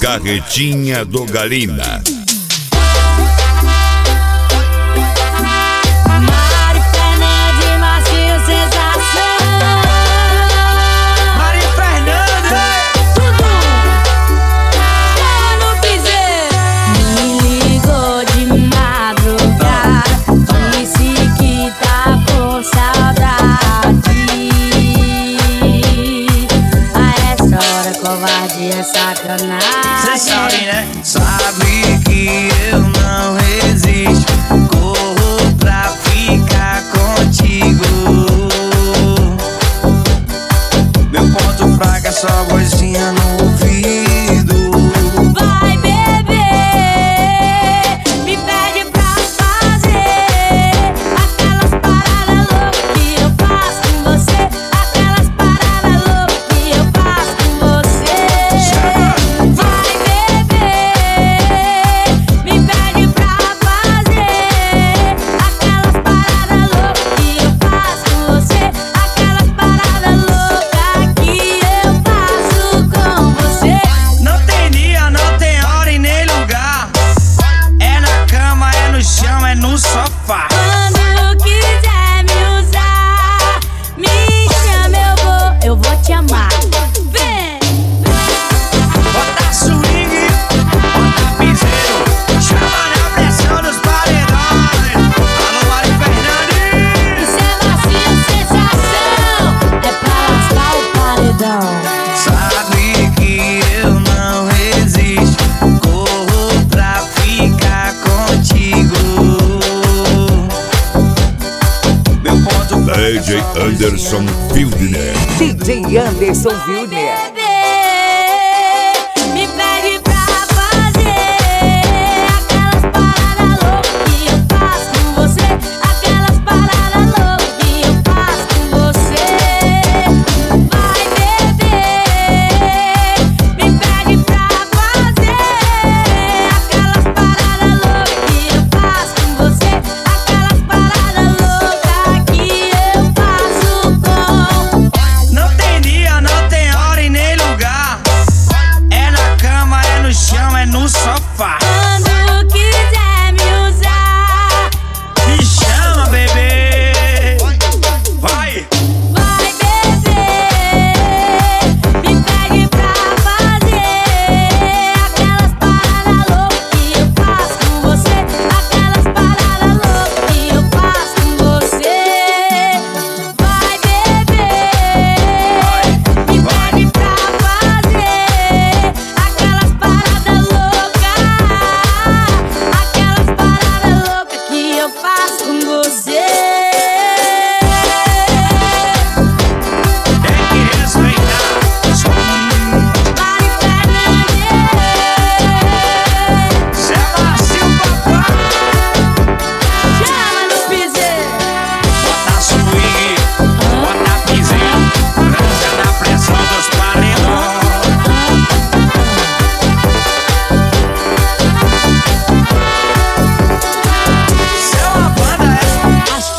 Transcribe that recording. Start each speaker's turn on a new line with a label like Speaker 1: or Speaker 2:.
Speaker 1: Carretinha do Galina.
Speaker 2: Cê sabe, né? Sabe que eu não resisto. Corro pra ficar contigo. Meu ponto fraco é só vozinha no ouvido.
Speaker 3: Vai beber, me pede pra fazer aquelas paradas loucas que eu faço com você. Aquelas paradas loucas que eu faço com você. Vai beber, me pede pra fazer aquelas paradas loucas que eu faço com você. Aquelas paradas loucas que eu faço com você.
Speaker 2: Não tem dia, não tem hora e nem lugar. É na cama, é no chão, é no sofá.
Speaker 3: Quando quiser me usar, me chama, eu vou te amar. Vem!
Speaker 2: Bota swing, bota piseiro, chama na pressão dos paredões. Alô, Mari Fernandes.
Speaker 3: Isso é macio, sensação, é pra lascar o paredão.
Speaker 2: Sabe que eu não resisto. Corro pra ficar contigo. Meu ponto fraco é
Speaker 1: DJ
Speaker 2: só
Speaker 1: Anderson Wildner.
Speaker 4: DJ Anderson Wildner.
Speaker 3: Me pede pra fazer aquelas paradas loucas que eu faço com você. Aquelas paradas loucas que eu faço com você. Vai beber, me pede pra fazer aquelas paradas loucas que eu faço com você. Aquelas paradas loucas que eu faço com.
Speaker 2: Não tem dia, não tem hora e nem lugar. É na cama, é no chão, é no sofá.